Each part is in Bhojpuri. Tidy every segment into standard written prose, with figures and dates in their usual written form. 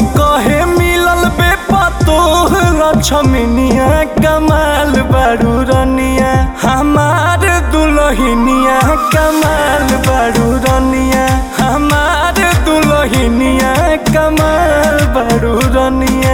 कहे मिलल बेपतो लक्ष्मीनिया कमाल बारू रनिया हमार दुल्हनिया कमाल बारू रनिया हमार दुल्हनिया कमाल बारू रनिया।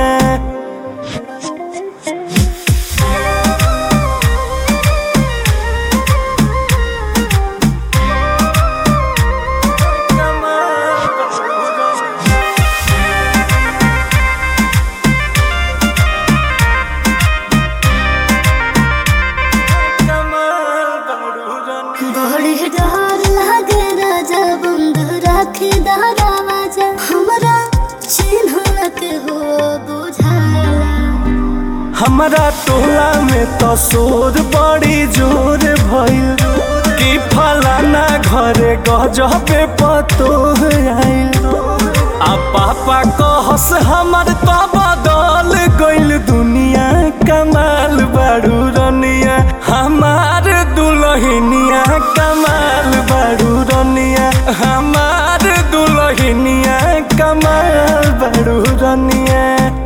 बड़ी डर लागे राजा बंद राखे दरवाजा हमरा चिन्ह के हो बुझाला। हमरा टोला में तो शोर बड़ी जोर भइल कि फलाना घरे गजबे पतो आइल। आ पापा कहस हमर तो बदल गइल दुनिया कमाल बारू रनिया हमार दुल्हनिया कमाल बारू रनिया हमार दुल्हनिया कमाल बारू रनिया।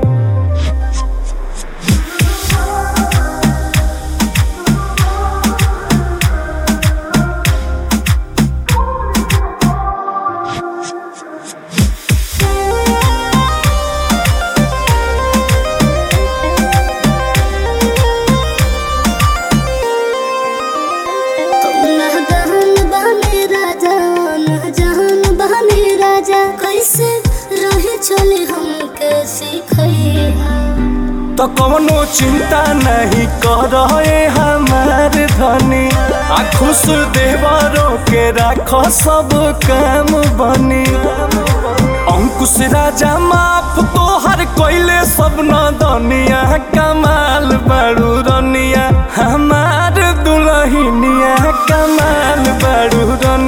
कैसे रहे चले हमके सिखैया तो कौनो चिंता नहीं कर हमार धनी आ खुश देवरों के राख सब काम बनी। अंकुश राजा माफ तोहर कोइले सब न दनिया कमाल बारू रनिया हमार दुल्हनिया कमाल बारू रनिया।